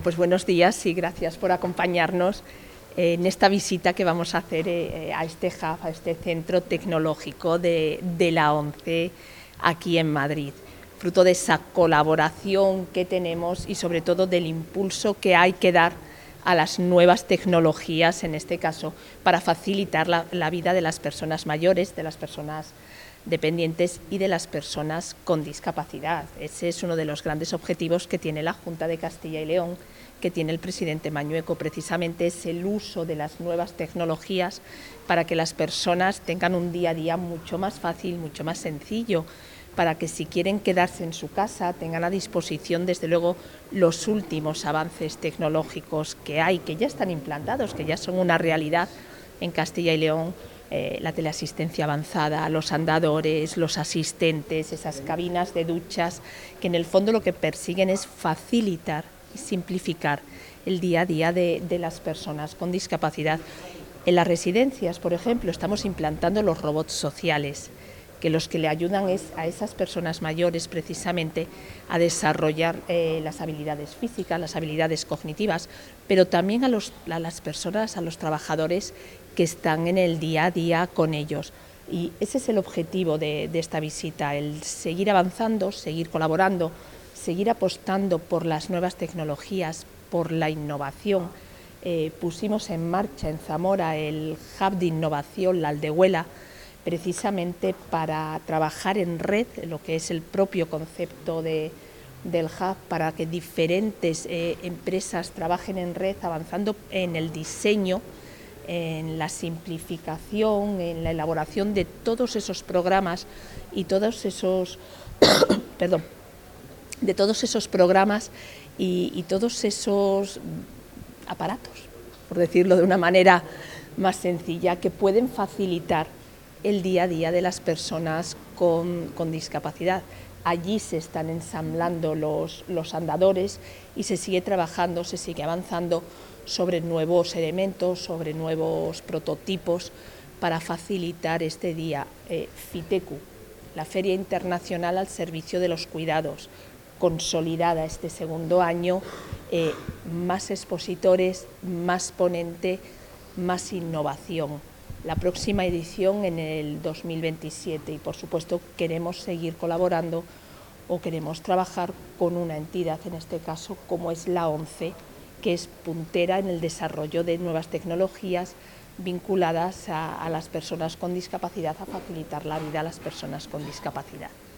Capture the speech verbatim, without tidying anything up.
Pues buenos días y gracias por acompañarnos en esta visita que vamos a hacer a este hub, a este centro tecnológico de, de la ONCE aquí en Madrid, fruto de esa colaboración que tenemos y sobre todo del impulso que hay que dar a las nuevas tecnologías, en este caso, para facilitar la, la vida de las personas mayores, de las personas dependientes y de las personas con discapacidad. Ese es uno de los grandes objetivos que tiene la Junta de Castilla y León, que tiene el presidente Mañueco, precisamente es el uso de las nuevas tecnologías para que las personas tengan un día a día mucho más fácil, mucho más sencillo, para que si quieren quedarse en su casa tengan a disposición desde luego los últimos avances tecnológicos que hay, que ya están implantados, que ya son una realidad en Castilla y León. Eh, la teleasistencia avanzada, los andadores, los asistentes, esas cabinas de duchas, que en el fondo lo que persiguen es facilitar y simplificar el día a día de, de las personas con discapacidad. En las residencias, por ejemplo, estamos implantando los robots sociales, que los que le ayudan es a esas personas mayores precisamente a desarrollar eh, las habilidades físicas, las habilidades cognitivas, pero también a, los, a las personas, a los trabajadores que están en el día a día con ellos. Y ese es el objetivo de, de esta visita, el seguir avanzando, seguir colaborando, seguir apostando por las nuevas tecnologías, por la innovación. Eh, pusimos en marcha en Zamora el Hub de Innovación, la Aldehuela, precisamente para trabajar en red, lo que es el propio concepto de, del hub, para que diferentes eh, empresas trabajen en red, avanzando en el diseño, en la simplificación, en la elaboración de todos esos programas y todos esos, perdón, de todos esos programas y, y todos esos aparatos, por decirlo de una manera más sencilla, que pueden facilitar el día a día de las personas con, con discapacidad. Allí se están ensamblando los, los andadores y se sigue trabajando, se sigue avanzando sobre nuevos elementos, sobre nuevos prototipos para facilitar este día. Eh, FITECU, la Feria Internacional al Servicio de los Cuidados, consolidada este segundo año, eh, más expositores, más ponente, más innovación. La próxima edición en el dos mil veintisiete y por supuesto queremos seguir colaborando o queremos trabajar con una entidad, en este caso como es la ONCE, que es puntera en el desarrollo de nuevas tecnologías vinculadas a, a las personas con discapacidad, a facilitar la vida a las personas con discapacidad.